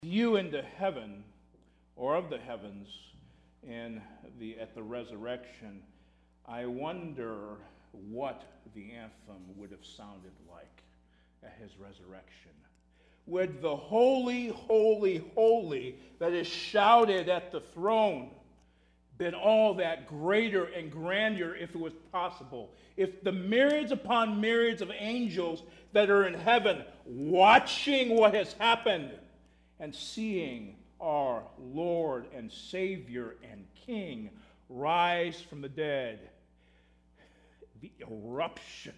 view into heaven or of the heavens at the resurrection, I wonder what the anthem would have sounded like at his resurrection. Would the holy, holy, holy that is shouted at the throne been all that greater and grander if it was possible? If the myriads upon myriads of angels that are in heaven watching what has happened and seeing our Lord and Savior and King rise from the dead, the eruption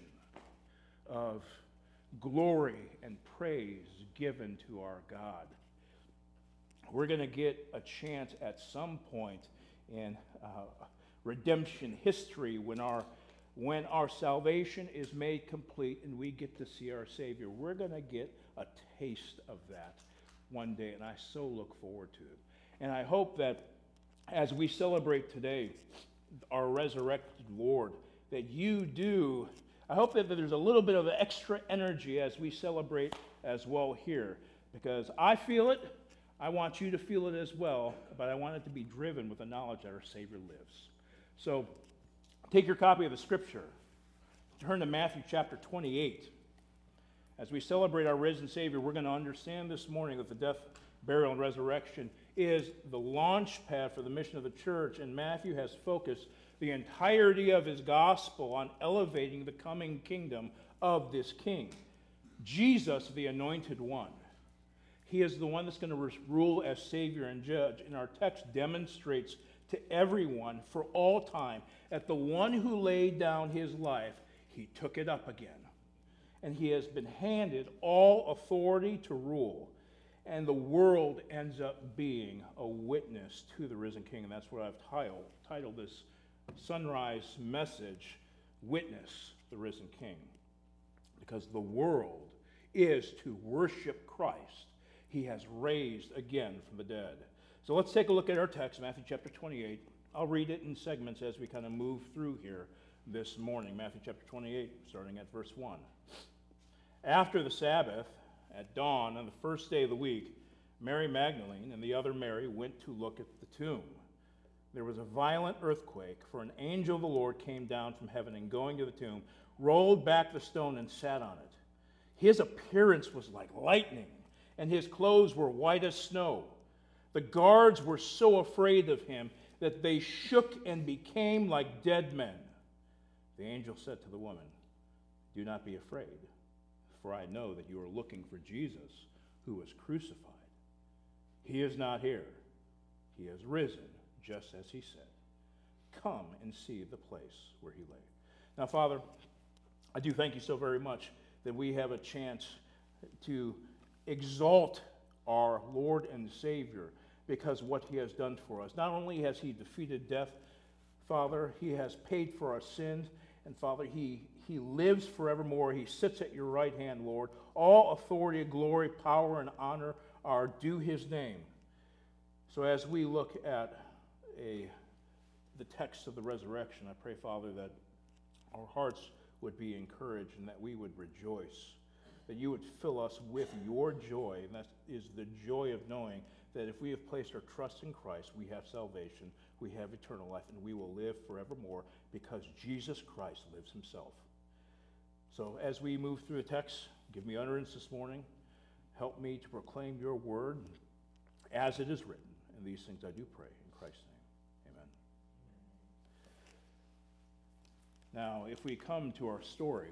of glory and praise given to our God. We're going to get a chance at some point in redemption history when our salvation is made complete and we get to see our Savior. We're going to get a taste of that one day, and I so look forward to it. And I hope that as we celebrate today our resurrected Lord, that you do, I hope that there's a little bit of extra energy as we celebrate as well here, because I feel it, I want you to feel it as well, but I want it to be driven with the knowledge that our Savior lives. So take your copy of the Scripture, turn to Matthew chapter 28. As we celebrate our risen Savior, we're going to understand this morning that the death, burial, and resurrection is the launch pad for the mission of the church, and Matthew has focused the entirety of his gospel on elevating the coming kingdom of this King, Jesus, the Anointed One. He is the one that's going to rule as Savior and Judge, and our text demonstrates to everyone for all time that the one who laid down his life, he took it up again. And he has been handed all authority to rule. And the world ends up being a witness to the risen King. And that's what I've titled this sunrise message, Witness the Risen King. Because the world is to worship Christ. He has raised again from the dead. So let's take a look at our text, Matthew chapter 28. I'll read it in segments as we kind of move through here this morning. Matthew chapter 28, starting at verse 1. After the Sabbath, at dawn on the first day of the week, Mary Magdalene and the other Mary went to look at the tomb. There was a violent earthquake, for an angel of the Lord came down from heaven and, going to the tomb, rolled back the stone and sat on it. His appearance was like lightning, and his clothes were white as snow. The guards were so afraid of him that they shook and became like dead men. The angel said to the woman, "Do not be afraid, for I know that you are looking for Jesus, who was crucified. He is not here. He has risen, just as he said. Come and see the place where he lay." Now, Father, I do thank you so very much that we have a chance to exalt our Lord and Savior because of what he has done for us. Not only has he defeated death, Father, he has paid for our sins, and Father, he lives forevermore. He sits at your right hand, Lord. All authority, glory, power, and honor are due his name. So as we look at the text of the resurrection, I pray, Father, that our hearts would be encouraged and that we would rejoice, that you would fill us with your joy, and that is the joy of knowing that if we have placed our trust in Christ, we have salvation, we have eternal life, and we will live forevermore because Jesus Christ lives himself. So as we move through the text, give me utterance this morning. Help me to proclaim your word as it is written. And these things I do pray in Christ's name. Amen. Now, if we come to our story,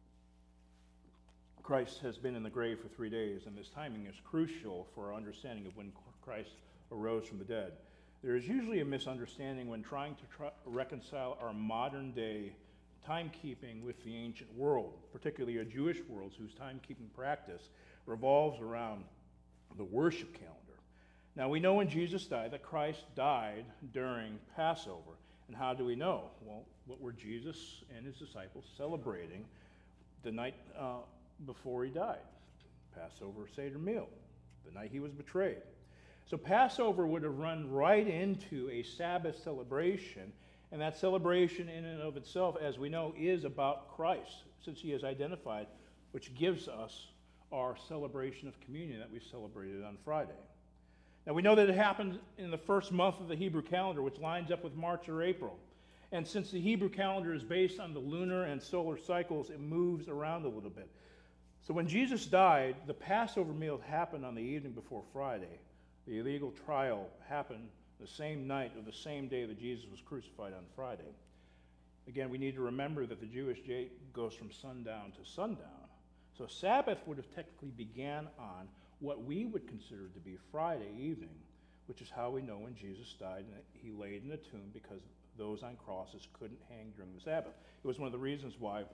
Christ has been in the grave for 3 days, and this timing is crucial for our understanding of when Christ arose from the dead. There is usually a misunderstanding when trying to reconcile our modern day timekeeping with the ancient world, particularly a Jewish world whose timekeeping practice revolves around the worship calendar. Now, we know when Jesus died that Christ died during Passover. And how do we know? Well, what were Jesus and his disciples celebrating the night before he died? Passover Seder meal, the night he was betrayed. So Passover would have run right into a Sabbath celebration, and that celebration in and of itself, as we know, is about Christ, since he is identified, which gives us our celebration of communion that we celebrated on Friday. Now we know that it happened in the first month of the Hebrew calendar, which lines up with March or April. And since the Hebrew calendar is based on the lunar and solar cycles, it moves around a little bit. So when Jesus died, the Passover meal happened on the evening before Friday. The illegal trial happened the same night or the same day that Jesus was crucified on Friday. Again, we need to remember that the Jewish date goes from sundown to sundown. So Sabbath would have technically began on what we would consider to be Friday evening, which is how we know when Jesus died and he laid in a tomb because those on crosses couldn't hang during the Sabbath. It was one of the reasons why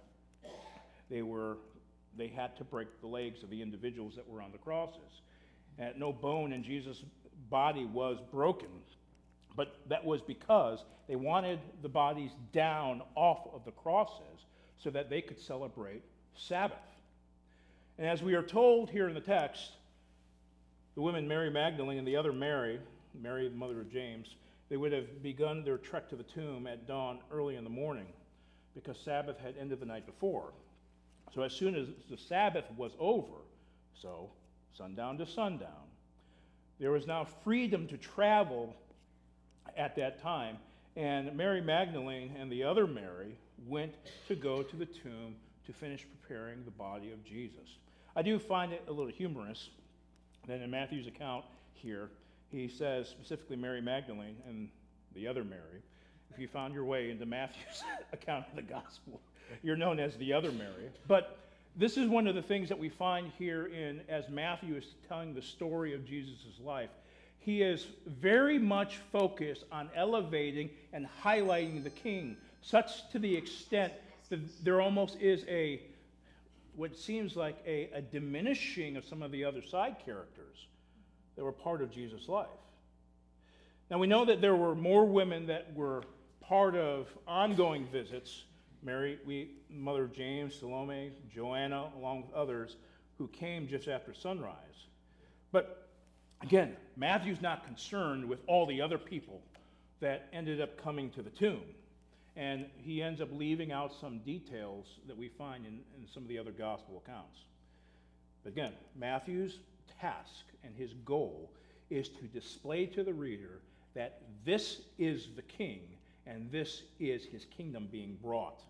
they had to break the legs of the individuals that were on the crosses. And no bone in Jesus' body was broken, but that was because they wanted the bodies down off of the crosses so that they could celebrate Sabbath. And as we are told here in the text, the women Mary Magdalene and the other Mary, the mother of James, they would have begun their trek to the tomb at dawn early in the morning because Sabbath had ended the night before. So as soon as the Sabbath was over, so sundown to sundown, there was now freedom to travel at that time, and Mary Magdalene and the other Mary went to go to the tomb to finish preparing the body of Jesus. I do find it a little humorous that in Matthew's account here, he says specifically Mary Magdalene and the other Mary. If you found your way into Matthew's account of the gospel, you're known as the other Mary. But this is one of the things that we find here as Matthew is telling the story of Jesus' life. He is very much focused on elevating and highlighting the king, such to the extent that there almost is what seems like a diminishing of some of the other side characters that were part of Jesus' life. Now we know that there were more women that were part of ongoing visits. Mary, mother of James, Salome, Joanna, along with others who came just after sunrise. But again, Matthew's not concerned with all the other people that ended up coming to the tomb. And he ends up leaving out some details that we find in some of the other gospel accounts. But again, Matthew's task and his goal is to display to the reader that this is the king and this is his kingdom being brought.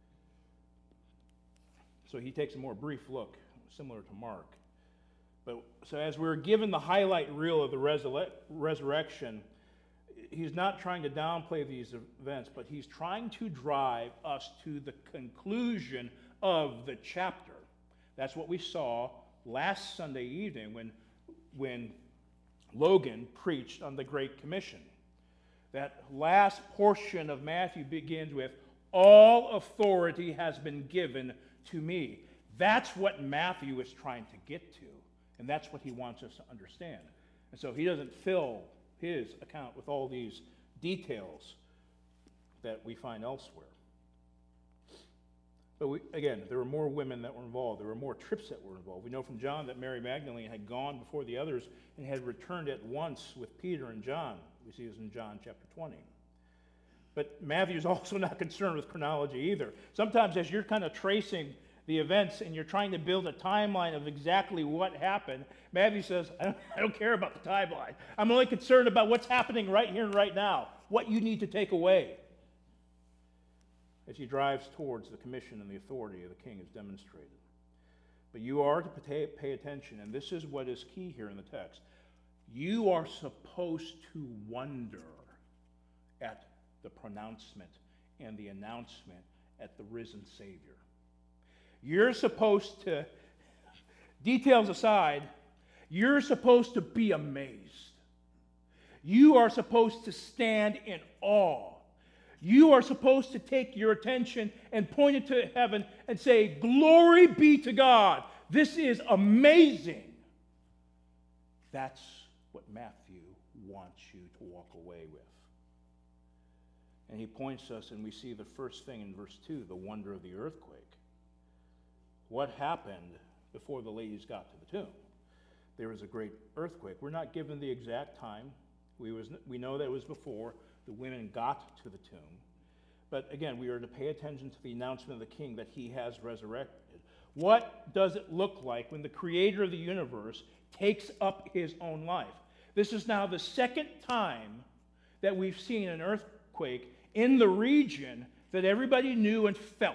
So he takes a more brief look, similar to Mark. So as we're given the highlight reel of the resurrection, he's not trying to downplay these events, but he's trying to drive us to the conclusion of the chapter. That's what we saw last Sunday evening when Logan preached on the Great Commission. That last portion of Matthew begins with, "All authority has been given to me." That's what Matthew is trying to get to, and that's what he wants us to understand. And so he doesn't fill his account with all these details that we find elsewhere. But again, there were more women that were involved. There were more trips that were involved. We know from John that Mary Magdalene had gone before the others and had returned at once with Peter and John. We see this in John chapter 20. But Matthew's also not concerned with chronology either. Sometimes as you're kind of tracing the events and you're trying to build a timeline of exactly what happened, Matthew says, I don't care about the timeline. I'm only concerned about what's happening right here and right now, what you need to take away. As he drives towards the commission and the authority of the king is demonstrated. But you are to pay attention, and this is what is key here in the text. You are supposed to wonder at the pronouncement and the announcement at the risen Savior. You're supposed to, details aside, you're supposed to be amazed. You are supposed to stand in awe. You are supposed to take your attention and point it to heaven and say, "Glory be to God. This is amazing." That's what Matthew wants you to walk away with. And he points us, and we see the first thing in verse 2, the wonder of the earthquake. What happened before the ladies got to the tomb? There was a great earthquake. We're not given the exact time. We know that it was before the women got to the tomb. But again, we are to pay attention to the announcement of the king that he has resurrected. What does it look like when the creator of the universe takes up his own life? This is now the second time that we've seen an earthquake in the region that everybody knew and felt.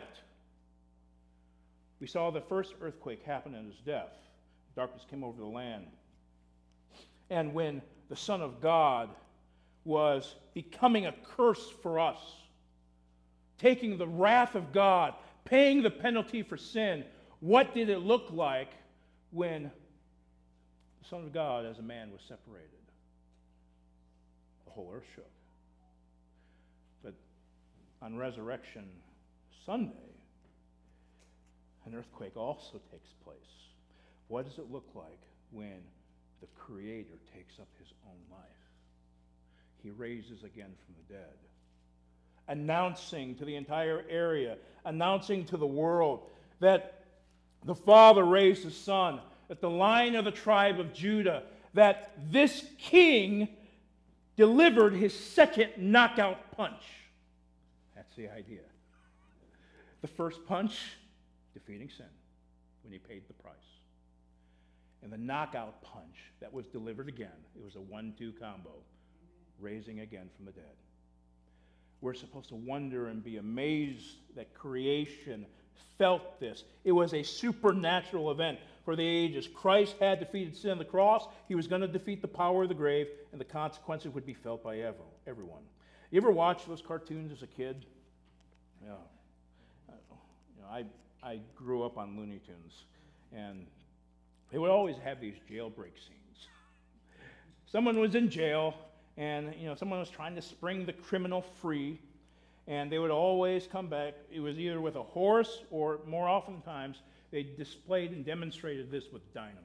We saw the first earthquake happen at his death. Darkness came over the land. And when the Son of God was becoming a curse for us, taking the wrath of God, paying the penalty for sin, what did it look like when the Son of God as a man was separated? The whole earth shook. But on Resurrection Sunday, an earthquake also takes place. What does it look like when the Creator takes up his own life? He raises again from the dead, announcing to the entire area, announcing to the world that the Father raised his Son, that the Lion of the tribe of Judah, that this King delivered his second knockout punch. That's the idea. The first punch, defeating sin, when he paid the price. And the knockout punch that was delivered again, it was a 1-2 combo, raising again from the dead. We're supposed to wonder and be amazed that creation felt this. It was a supernatural event for the ages. Christ had defeated sin on the cross. He was going to defeat the power of the grave, and the consequences would be felt by everyone. You ever watch those cartoons as a kid? Yeah. I grew up on Looney Tunes, and they would always have these jailbreak scenes. Someone was in jail, and someone was trying to spring the criminal free, and they would always come back. It was either with a horse, or more oftentimes, they displayed and demonstrated this with dynamite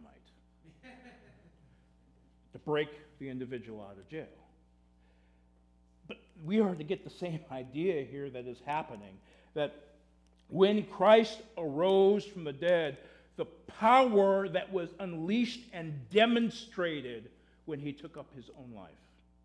to break the individual out of jail. But we are to get the same idea here that is happening, that when Christ arose from the dead, the power that was unleashed and demonstrated when he took up his own life.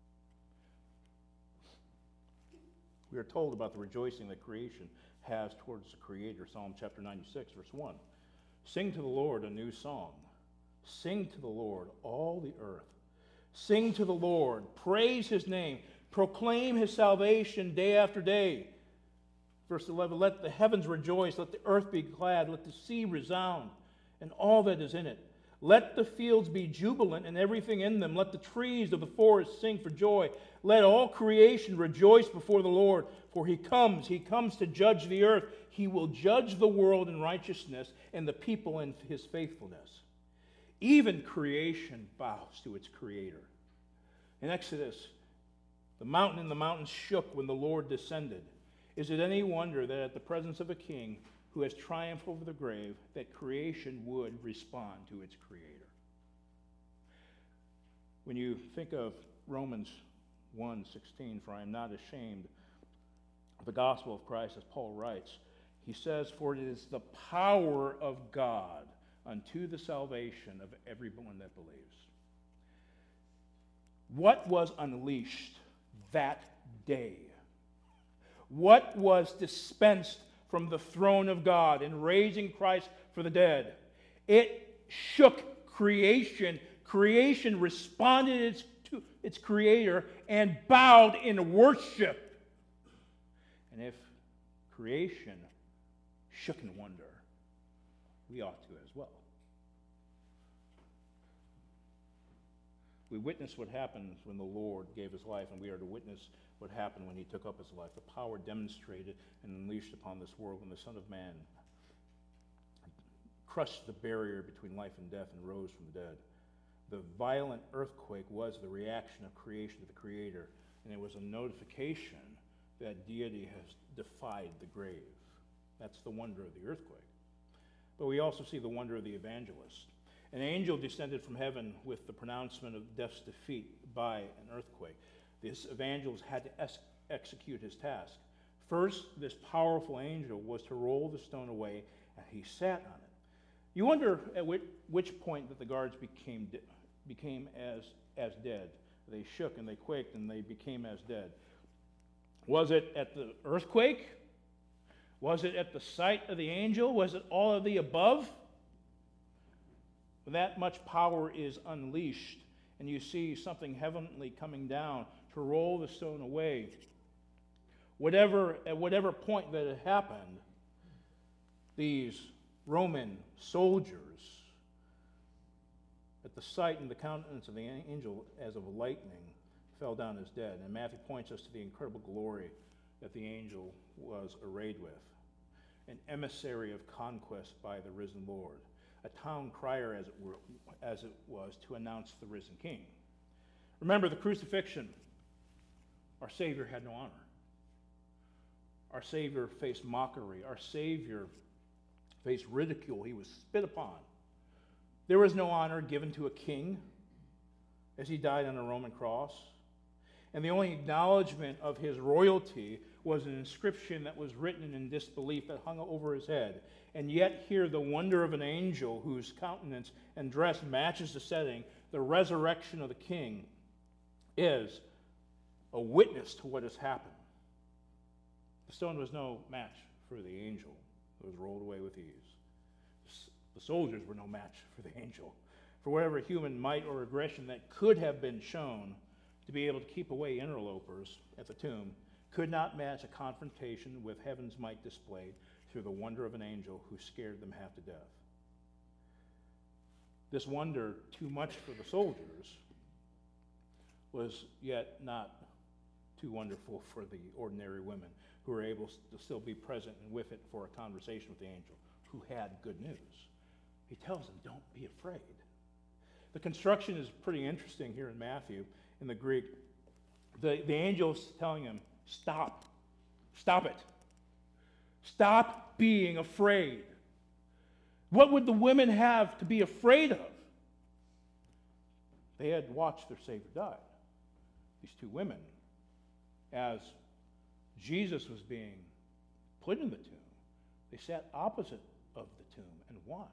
We are told about the rejoicing that creation has towards the Creator. Psalm chapter 96, verse 1. Sing to the Lord a new song. Sing to the Lord, all the earth. Sing to the Lord. Praise his name. Proclaim his salvation day after day. Verse 11, let the heavens rejoice. Let the earth be glad. Let the sea resound and all that is in it. Let the fields be jubilant and everything in them. Let the trees of the forest sing for joy. Let all creation rejoice before the Lord, for he comes to judge the earth. He will judge the world in righteousness and the people in his faithfulness. Even creation bows to its Creator. In Exodus, the mountain and the mountains shook when the Lord descended. Is it any wonder that at the presence of a king who has triumphed over the grave, that creation would respond to its Creator? When you think of Romans 1:16, for I am not ashamed of the gospel of Christ, as Paul writes, he says, for it is the power of God unto the salvation of everyone that believes. What was unleashed that day? What was dispensed from the throne of God in raising Christ for the dead? It shook creation. Creation responded to its Creator and bowed in worship. And if creation shook in wonder, we ought to as well. We witness what happens when the Lord gave his life, and we are to witness what happened when he took up his life. The power demonstrated and unleashed upon this world when the Son of Man crushed the barrier between life and death and rose from the dead. The violent earthquake was the reaction of creation to the Creator, and it was a notification that deity has defied the grave. That's the wonder of the earthquake. But we also see the wonder of the evangelist. An angel descended from heaven with the pronouncement of death's defeat by an earthquake. This evangelist had to execute his task. First, this powerful angel was to roll the stone away, and he sat on it. You wonder at which point that the guards became as dead. They shook and they quaked and they became as dead. Was it at the earthquake? Was it at the sight of the angel? Was it all of the above? That much power is unleashed, and you see something heavenly coming down to roll the stone away. At whatever point that it happened, these Roman soldiers, at the sight and the countenance of the angel as of lightning, fell down as dead. And Matthew points us to the incredible glory that the angel was arrayed with. An emissary of conquest by the risen Lord. A town crier, as it was, to announce the risen King. Remember the crucifixion. Our Savior had no honor. Our Savior faced mockery. Our Savior faced ridicule. He was spit upon. There was no honor given to a king as he died on a Roman cross. And the only acknowledgement of his royalty was an inscription that was written in disbelief that hung over his head. And yet here the wonder of an angel whose countenance and dress matches the setting, the resurrection of the king, is a witness to what has happened. The stone was no match for the angel. It was rolled away with ease. The soldiers were no match for the angel. For whatever human might or aggression that could have been shown to be able to keep away interlopers at the tomb could not match a confrontation with heaven's might displayed through the wonder of an angel who scared them half to death. This wonder, too much for the soldiers, was yet not too wonderful for the ordinary women who were able to still be present and with it for a conversation with the angel, who had good news. He tells them, don't be afraid. The construction is pretty interesting here in Matthew, in the Greek. The angel's telling him, stop. Stop it. Stop being afraid. What would the women have to be afraid of? They had watched their Savior die. These two women, as Jesus was being put in the tomb, they sat opposite of the tomb and watched.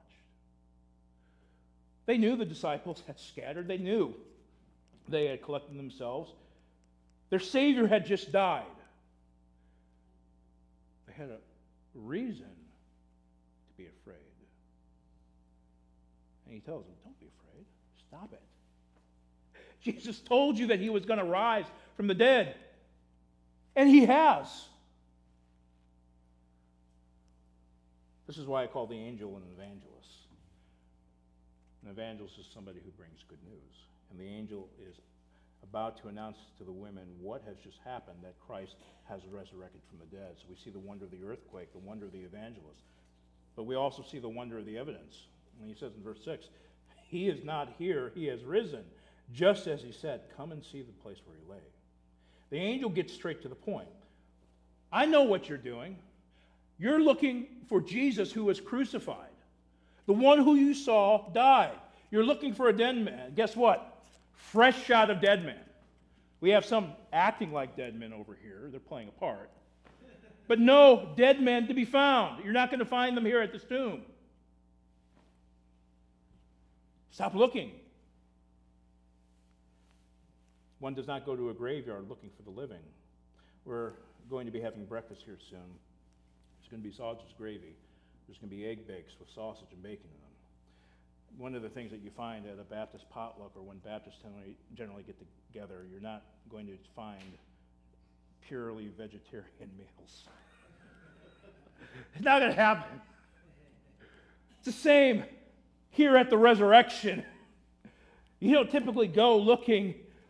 They knew the disciples had scattered. They knew they had collected themselves. Their Savior had just died. They had a reason to be afraid. And he tells them, don't be afraid. Stop it. Jesus told you that he was going to rise from the dead. And he has. This is why I call the angel an evangelist. An evangelist is somebody who brings good news. And the angel is about to announce to the women what has just happened, that Christ has resurrected from the dead. So we see the wonder of the earthquake, the wonder of the evangelist. But we also see the wonder of the evidence. And he says in verse 6, he is not here, he has risen. Just as he said, come and see the place where he lay. The angel gets straight to the point. I know what you're doing. You're looking for Jesus who was crucified. The one who you saw died. You're looking for a dead man. Guess what? Fresh shot of dead man. We have some acting like dead men over here. They're playing a part. But no dead men to be found. You're not going to find them here at this tomb. Stop looking. One does not go to a graveyard looking for the living. We're going to be having breakfast here soon. There's going to be sausage gravy. There's going to be egg bakes with sausage and bacon in them. One of the things that you find at a Baptist potluck, or when Baptists generally get together, you're not going to find purely vegetarian meals. It's not going to happen. It's the same here at the resurrection. You don't typically go looking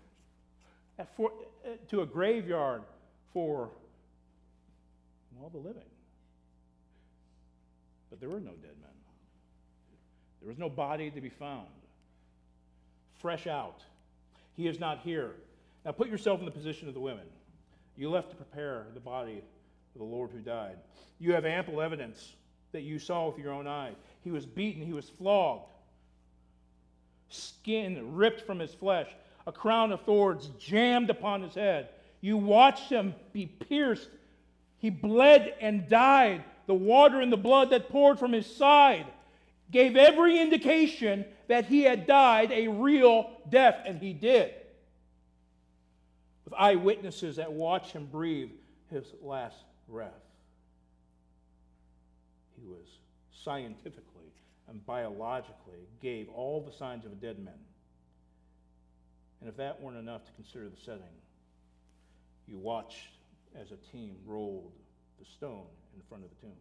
to a graveyard for all the living. But there were no dead men. There was no body to be found. Fresh out. He is not here. Now put yourself in the position of the women. You left to prepare the body of the Lord who died. You have ample evidence that you saw with your own eye. He was beaten. He was flogged. Skin ripped from his flesh. A crown of thorns jammed upon his head. You watched him be pierced. He bled and died. The water and the blood that poured from his side gave every indication that he had died a real death, and he did. With eyewitnesses that watched him breathe his last breath. He was scientifically and biologically gave all the signs of a dead man. And if that weren't enough to consider the setting, you watched as a team rolled the stone in front of the tomb.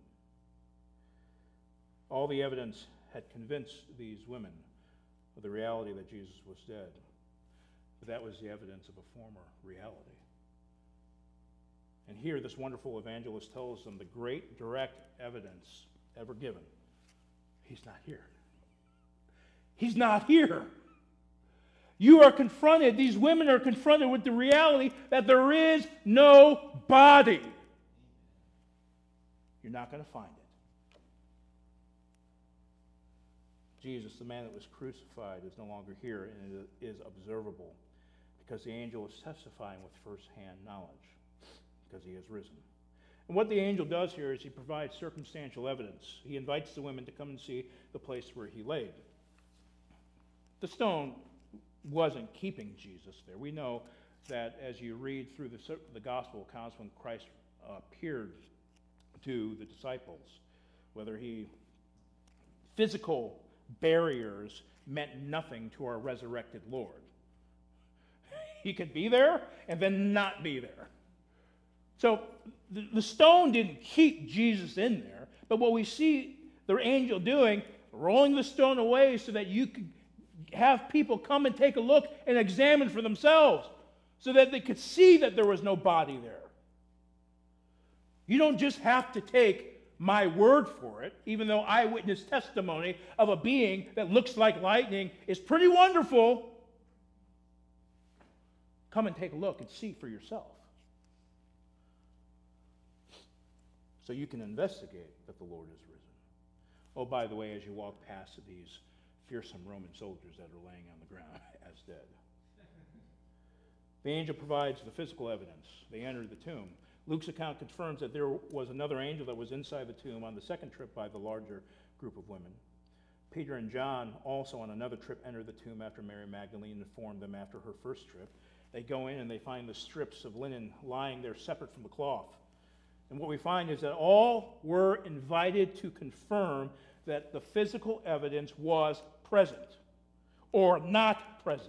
All the evidence had convinced these women of the reality that Jesus was dead. But that was the evidence of a former reality. And here, this wonderful evangelist tells them the great direct evidence ever given. He's not here. He's not here. You are confronted, these women are confronted with the reality that there is no body. You're not going to find it. Jesus, the man that was crucified, is no longer here, and it is observable because the angel is testifying with first-hand knowledge because he has risen. And what the angel does here is he provides circumstantial evidence. He invites the women to come and see the place where he laid. The stone wasn't keeping Jesus there. We know that as you read through the gospel accounts when Christ appeared to the disciples, whether physical barriers meant nothing to our resurrected Lord. He could be there and then not be there. So the stone didn't keep Jesus in there, but what we see the angel doing, rolling the stone away so that you could have people come and take a look and examine for themselves so that they could see that there was no body there. You don't just have to take my word for it, even though eyewitness testimony of a being that looks like lightning is pretty wonderful. Come and take a look and see for yourself. So you can investigate that the Lord is risen. Oh, by the way, as you walk past these fearsome Roman soldiers that are laying on the ground as dead. The angel provides the physical evidence. They enter the tomb. Luke's account confirms that there was another angel that was inside the tomb on the second trip by the larger group of women. Peter and John also on another trip entered the tomb after Mary Magdalene informed them after her first trip. They go in and they find the strips of linen lying there separate from the cloth. And what we find is that all were invited to confirm that the physical evidence was present or not present.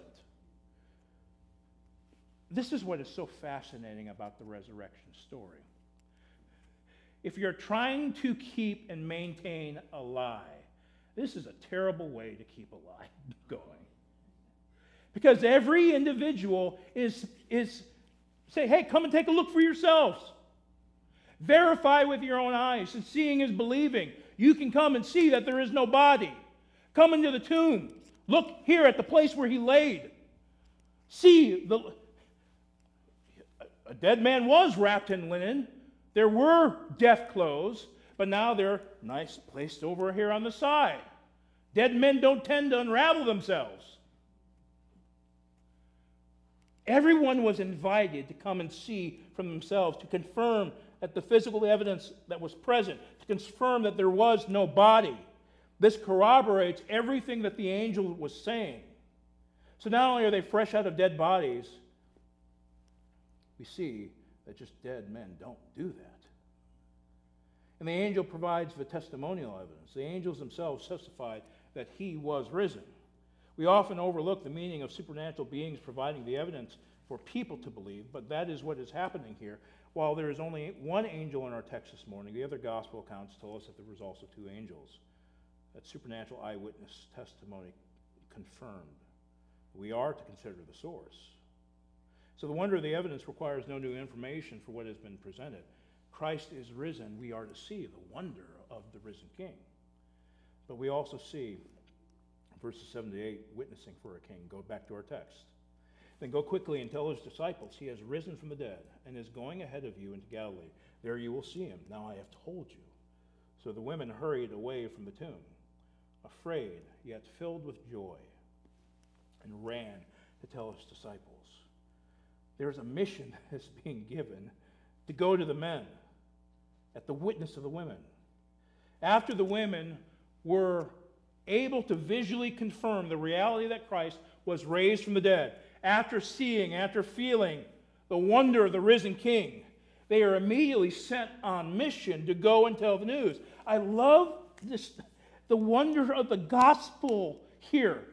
This is what is so fascinating about the resurrection story. If you're trying to keep and maintain a lie, this is a terrible way to keep a lie going. Because every individual is say, hey, come and take a look for yourselves. Verify with your own eyes, and seeing is believing. You can come and see that there is no body. Come into the tomb. Look here at the place where he laid. See, a dead man was wrapped in linen. There were death clothes, but now they're nice placed over here on the side. Dead men don't tend to unravel themselves. Everyone was invited to come and see for themselves, to confirm that the physical evidence that was present, to confirm that there was no body. This corroborates everything that the angel was saying. So not only are they fresh out of dead bodies, we see that just dead men don't do that. And the angel provides the testimonial evidence. The angels themselves testified that he was risen. We often overlook the meaning of supernatural beings providing the evidence for people to believe, but that is what is happening here. While there is only one angel in our text this morning, the other gospel accounts tell us that there was also two angels. That supernatural eyewitness testimony confirmed. We are to consider the source. So the wonder of the evidence requires no new information for what has been presented. Christ is risen. We are to see the wonder of the risen King. But we also see, verses 7 to 8, witnessing for a king. Go back to our text. Then go quickly and tell his disciples, he has risen from the dead and is going ahead of you into Galilee. There you will see him. Now I have told you. So the women hurried away from the tomb, afraid, yet filled with joy, and ran to tell his disciples. There's a mission that's being given to go to the men at the witness of the women. After the women were able to visually confirm the reality that Christ was raised from the dead, after seeing, after feeling the wonder of the risen King, they are immediately sent on mission to go and tell the news. I love this, the wonder of the gospel here.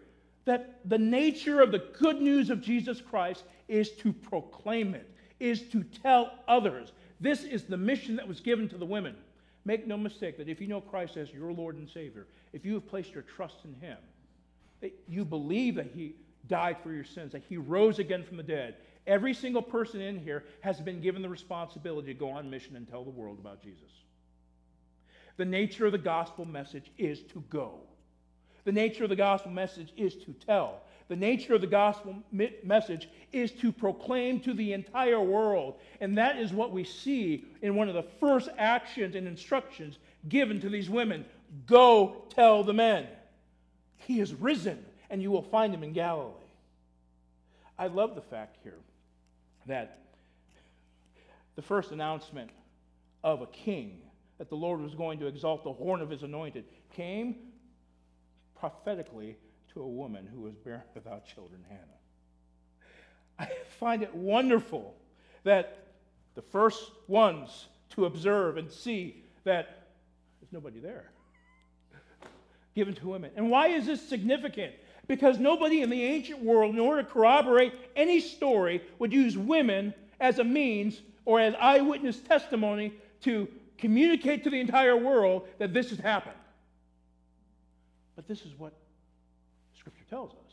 that the nature of the good news of Jesus Christ is to proclaim it, is to tell others. This is the mission that was given to the women. Make no mistake that if you know Christ as your Lord and Savior, if you have placed your trust in Him, that you believe that He died for your sins, that He rose again from the dead, every single person in here has been given the responsibility to go on mission and tell the world about Jesus. The nature of the gospel message is to go. The nature of the gospel message is to tell. The nature of the gospel message is to proclaim to the entire world. And that is what we see in one of the first actions and instructions given to these women. Go tell the men. He is risen, and you will find Him in Galilee. I love the fact here that the first announcement of a king, that the Lord was going to exalt the horn of His anointed, came prophetically to a woman who was barren without children, Hannah. I find it wonderful that the first ones to observe and see that there's nobody there, given to women. And why is this significant? Because nobody in the ancient world, in order to corroborate any story, would use women as a means or as eyewitness testimony to communicate to the entire world that this has happened. But this is what Scripture tells us.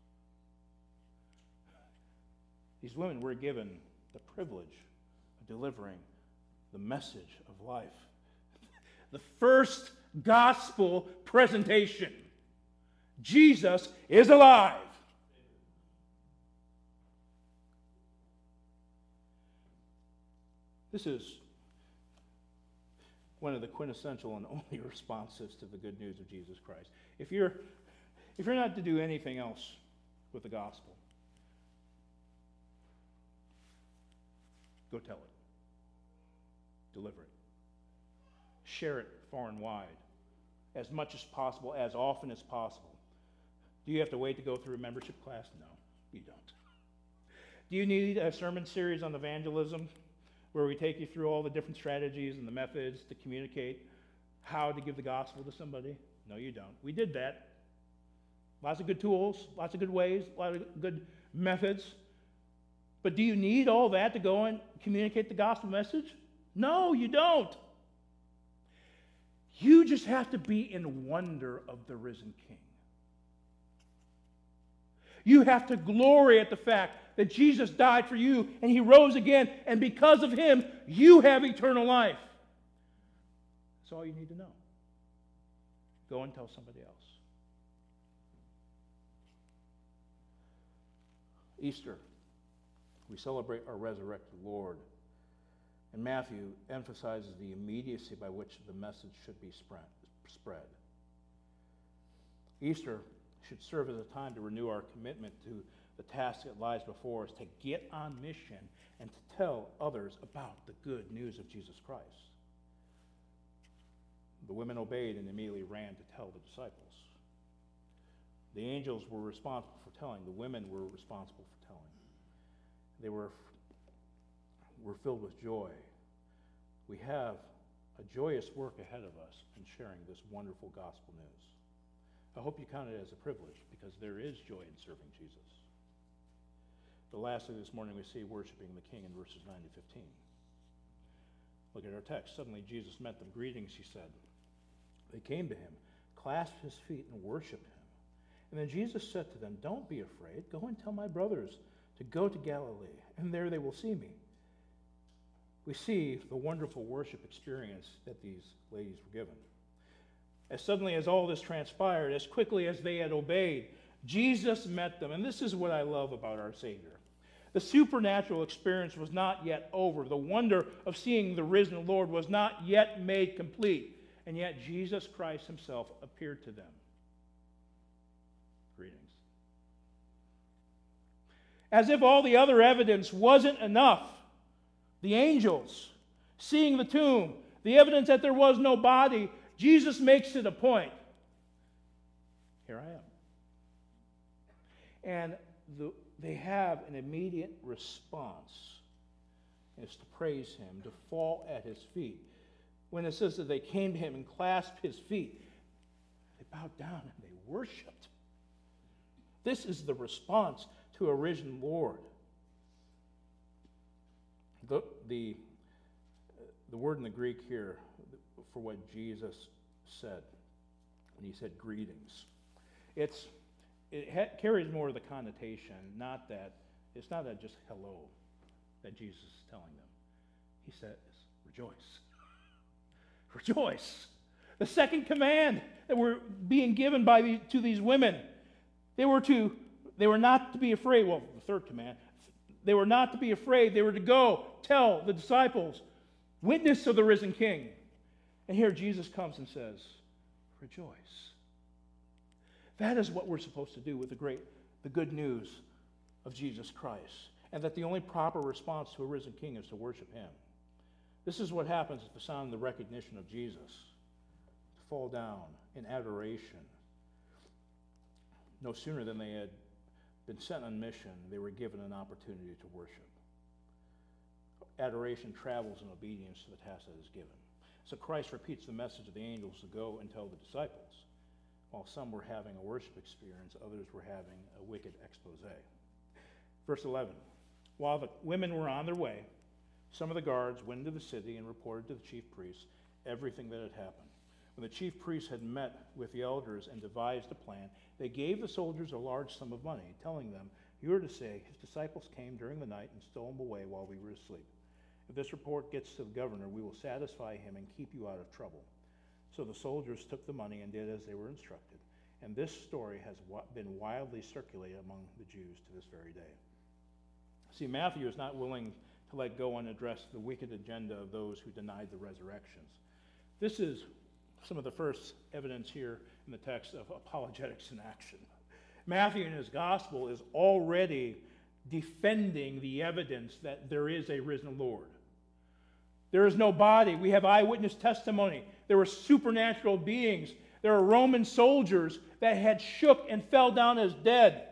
These women were given the privilege of delivering the message of life. The first gospel presentation. Jesus is alive. This is one of the quintessential and only responses to the good news of Jesus Christ. If you're not to do anything else with the gospel, go tell it. Deliver it. Share it far and wide. As much as possible, as often as possible. Do you have to wait to go through a membership class? No, you don't. Do you need a sermon series on evangelism where we take you through all the different strategies and the methods to communicate how to give the gospel to somebody? No, you don't. We did that. Lots of good tools, lots of good ways, a lot of good methods. But do you need all that to go and communicate the gospel message? No, you don't. You just have to be in wonder of the risen King. You have to glory at the fact that Jesus died for you and He rose again, and because of Him, you have eternal life. That's all you need to know. Go and tell somebody else. Easter, we celebrate our resurrected Lord. And Matthew emphasizes the immediacy by which the message should be spread. Easter should serve as a time to renew our commitment to the task that lies before us, to get on mission and to tell others about the good news of Jesus Christ. The women obeyed and immediately ran to tell the disciples. The angels were responsible for telling. The women were responsible for telling. They were filled with joy. We have a joyous work ahead of us in sharing this wonderful gospel news. I hope you count it as a privilege, because there is joy in serving Jesus. But lastly, this morning we see worshiping the King in verses 9 to 15. Look at our text. Suddenly Jesus met them. Greetings, He said. They came to Him, clasped His feet, and worshipped Him. And then Jesus said to them, "Don't be afraid. Go and tell my brothers to go to Galilee, and there they will see me." We see the wonderful worship experience that these ladies were given. As suddenly as all this transpired, as quickly as they had obeyed, Jesus met them. And this is what I love about our Savior. The supernatural experience was not yet over. The wonder of seeing the risen Lord was not yet made complete. And yet Jesus Christ Himself appeared to them. Greetings. As if all the other evidence wasn't enough, the angels, seeing the tomb, the evidence that there was no body, Jesus makes it a point. Here I am. And they have an immediate response. It's to praise Him, to fall at His feet. When it says that they came to Him and clasped His feet, they bowed down and they worshiped. This is the response to a risen Lord. The word in the Greek here for what Jesus said when he said greetings, carries more of the connotation, it's not that just hello that Jesus is telling them. He says, rejoice. Rejoice. The second command that were being given to these women, they were not to be afraid. Well, the third command, they were not to be afraid. They were to go tell the disciples, witness of the risen King. And here Jesus comes and says, rejoice. That is what we're supposed to do with the good news of Jesus Christ. And that the only proper response to a risen King is to worship him. This is what happens at the sound of the recognition of Jesus. To fall down in adoration. No sooner than they had been sent on mission, they were given an opportunity to worship. Adoration travels in obedience to the task that is given. So Christ repeats the message of the angels to go and tell the disciples. While some were having a worship experience, others were having a wicked expose. Verse 11. While the women were on their way, some of the guards went into the city and reported to the chief priests everything that had happened. When the chief priests had met with the elders and devised a plan, they gave the soldiers a large sum of money, telling them, "You are to say, his disciples came during the night and stole him away while we were asleep. If this report gets to the governor, we will satisfy him and keep you out of trouble." So the soldiers took the money and did as they were instructed. And this story has been widely circulated among the Jews to this very day. See, Matthew is not willing to let go and address the wicked agenda of those who denied the resurrections. This is some of the first evidence here in the text of apologetics in action. Matthew in his gospel is already defending the evidence that there is a risen Lord. There is no body. We have eyewitness testimony. There were supernatural beings. There are Roman soldiers that had shook and fell down as dead.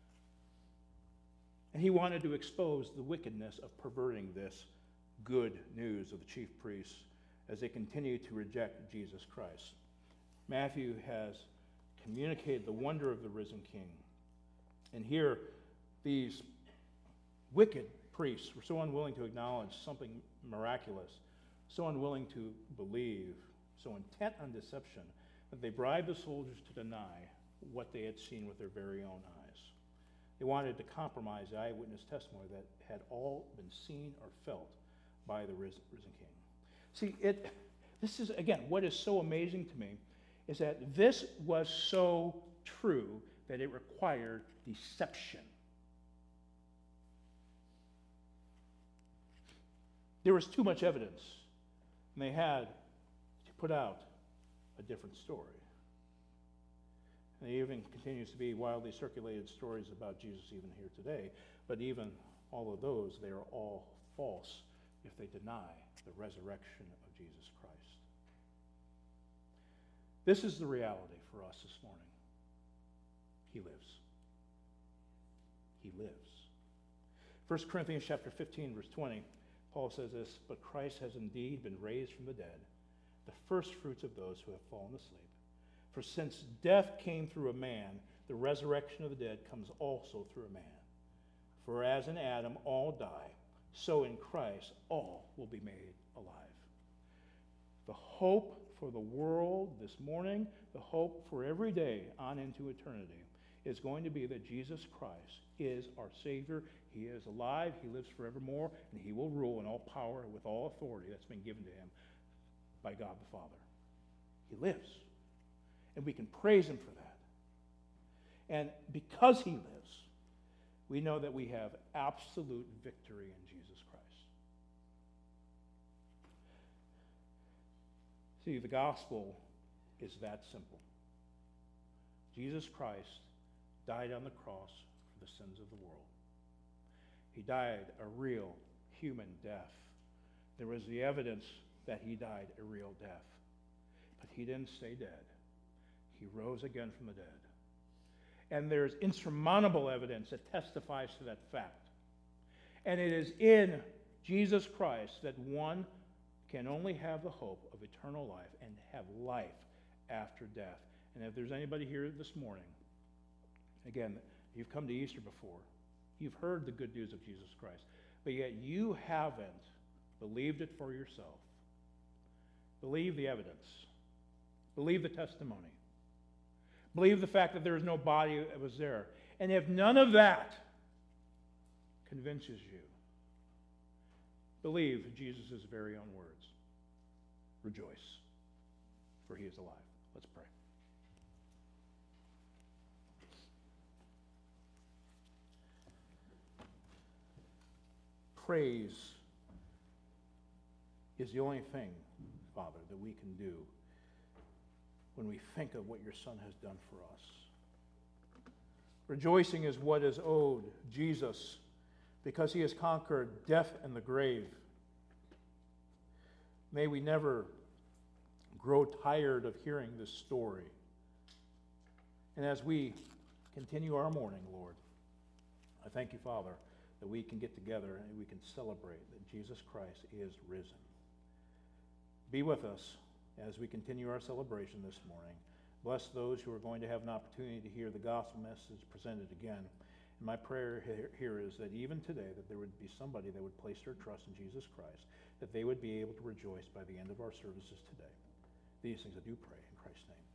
And he wanted to expose the wickedness of perverting this good news of the chief priests as they continue to reject Jesus Christ. Matthew has communicated the wonder of the risen King. And here, these wicked priests were so unwilling to acknowledge something miraculous, so unwilling to believe, so intent on deception, that they bribed the soldiers to deny what they had seen with their very own eyes. They wanted to compromise the eyewitness testimony that had all been seen or felt by the risen King. See, this is, again, what is so amazing to me is that this was so true that it required deception. There was too much evidence, and they had to put out a different story. And there even continues to be widely circulated stories about Jesus even here today, but even all of those, they are all false if they deny the resurrection of Jesus Christ. This is the reality for us this morning. He lives. He lives. 1 Corinthians chapter 15, verse 20, Paul says this, "But Christ has indeed been raised from the dead, the first fruits of those who have fallen asleep. For since death came through a man, the resurrection of the dead comes also through a man. For as in Adam all die, so in Christ all will be made alive." The hope for the world this morning, the hope for every day on into eternity, is going to be that Jesus Christ is our Savior. He is alive, he lives forevermore, and he will rule in all power and with all authority that's been given to him by God the Father. He lives. And we can praise him for that. And because he lives, we know that we have absolute victory in Jesus Christ. See, the gospel is that simple. Jesus Christ died on the cross for the sins of the world. He died a real human death. There was the evidence that he died a real death. But he didn't stay dead. He rose again from the dead. And there's insurmountable evidence that testifies to that fact. And it is in Jesus Christ that one can only have the hope of eternal life and have life after death. And if there's anybody here this morning, again, You've come to Easter before. You've heard the good news of Jesus Christ. But yet you haven't believed it for yourself. Believe the evidence. Believe the testimony. Believe the fact that there is no body that was there. And if none of that convinces you, believe Jesus' very own words. Rejoice, for he is alive. Let's pray. Praise is the only thing, Father, that we can do when we think of what your Son has done for us. Rejoicing is what is owed Jesus because he has conquered death and the grave. May we never grow tired of hearing this story. And as we continue our morning, Lord, I thank you, Father, that we can get together and we can celebrate that Jesus Christ is risen. Be with us as we continue our celebration this morning. Bless those who are going to have an opportunity to hear the gospel message presented again. And my prayer here is that even today that there would be somebody that would place their trust in Jesus Christ, that they would be able to rejoice by the end of our services today. These things I do pray in Christ's name.